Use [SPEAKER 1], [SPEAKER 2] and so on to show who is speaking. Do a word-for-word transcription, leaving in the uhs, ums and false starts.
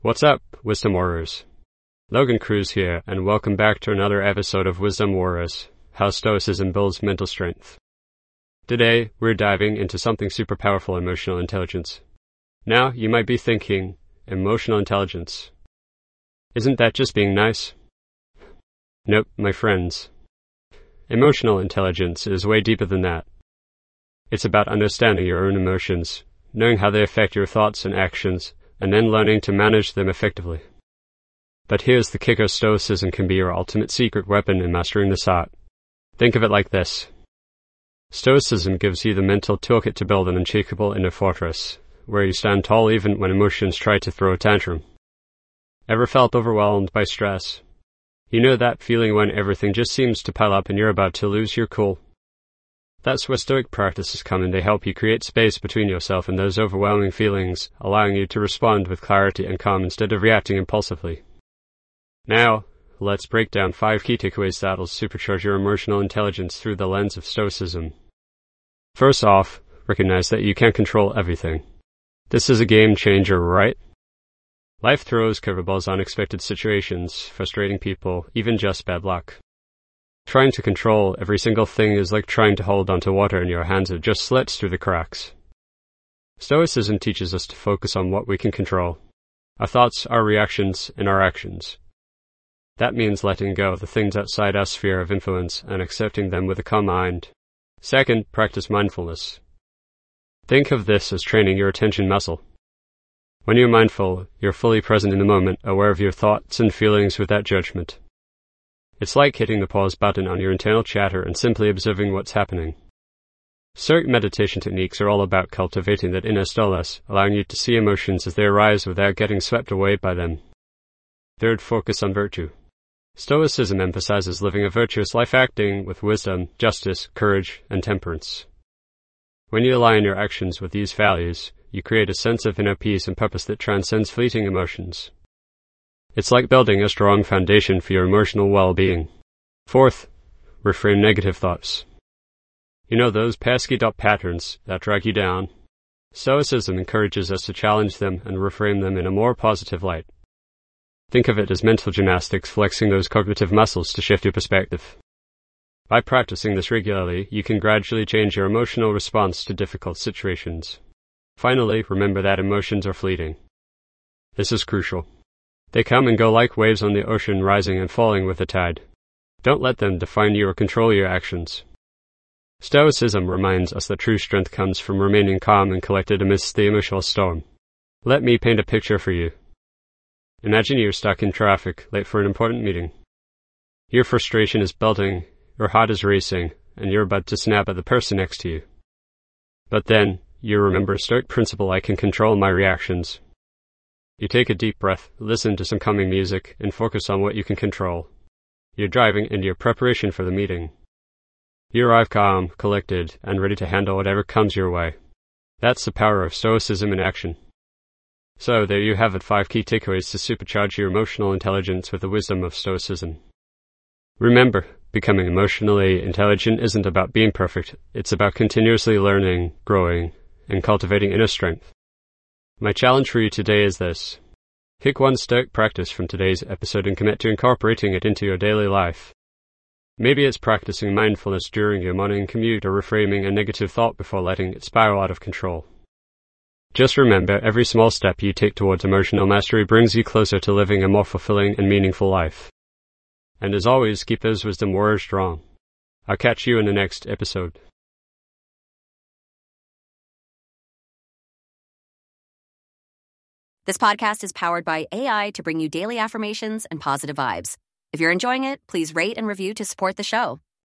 [SPEAKER 1] What's up, Wisdom Warriors? Logan Cruz here, and welcome back to another episode of Wisdom Warriors, How Stoicism Builds Mental Strength. Today, we're diving into something super powerful, emotional intelligence. Now, you might be thinking, emotional intelligence. Isn't that just being nice? Nope, my friends. Emotional intelligence is way deeper than that. It's about understanding your own emotions, knowing how they affect your thoughts and actions, and then learning to manage them effectively. But here's the kicker: Stoicism can be your ultimate secret weapon in mastering this art. Think of it like this. Stoicism gives you the mental toolkit to build an unshakable inner fortress, where you stand tall even when emotions try to throw a tantrum. Ever felt overwhelmed by stress? You know that feeling when everything just seems to pile up and you're about to lose your cool? That's where Stoic practices come in. They help you create space between yourself and those overwhelming feelings, allowing you to respond with clarity and calm instead of reacting impulsively. Now, let's break down five key takeaways that'll supercharge your emotional intelligence through the lens of Stoicism. First off, recognize that you can't control everything. This is a game changer, right? Life throws curveballs, unexpected situations, frustrating people, even just bad luck. Trying to control every single thing is like trying to hold onto water in your hands. It just slips through the cracks. Stoicism teaches us to focus on what we can control: our thoughts, our reactions, and our actions. That means letting go of the things outside our sphere of influence and accepting them with a calm mind. Second, practice mindfulness. Think of this as training your attention muscle. When you're mindful, you're fully present in the moment, aware of your thoughts and feelings without judgment. It's like hitting the pause button on your internal chatter and simply observing what's happening. Stoic meditation techniques are all about cultivating that inner stillness, allowing you to see emotions as they arise without getting swept away by them. Third, focus on virtue. Stoicism emphasizes living a virtuous life, acting with wisdom, justice, courage, and temperance. When you align your actions with these values, you create a sense of inner peace and purpose that transcends fleeting emotions. It's like building a strong foundation for your emotional well-being. Fourth, reframe negative thoughts. You know those pesky dot patterns that drag you down? Stoicism encourages us to challenge them and reframe them in a more positive light. Think of it as mental gymnastics, flexing those cognitive muscles to shift your perspective. By practicing this regularly, you can gradually change your emotional response to difficult situations. Finally, remember that emotions are fleeting. This is crucial. They come and go like waves on the ocean, rising and falling with the tide. Don't let them define you or control your actions. Stoicism reminds us that true strength comes from remaining calm and collected amidst the emotional storm. Let me paint a picture for you. Imagine you're stuck in traffic, late for an important meeting. Your frustration is building, your heart is racing, and you're about to snap at the person next to you. But then, you remember a Stoic principle: I can control my reactions. You take a deep breath, listen to some calming music, and focus on what you can control. You're driving into your preparation for the meeting. You arrive calm, collected, and ready to handle whatever comes your way. That's the power of Stoicism in action. So there you have it, five key takeaways to supercharge your emotional intelligence with the wisdom of Stoicism. Remember, becoming emotionally intelligent isn't about being perfect. It's about continuously learning, growing, and cultivating inner strength. My challenge for you today is this. Pick one Stoic practice from today's episode and commit to incorporating it into your daily life. Maybe it's practicing mindfulness during your morning commute, or reframing a negative thought before letting it spiral out of control. Just remember, every small step you take towards emotional mastery brings you closer to living a more fulfilling and meaningful life. And as always, keep those wisdom warriors strong. I'll catch you in the next episode.
[SPEAKER 2] This podcast is powered by A I to bring you daily affirmations and positive vibes. If you're enjoying it, please rate and review to support the show.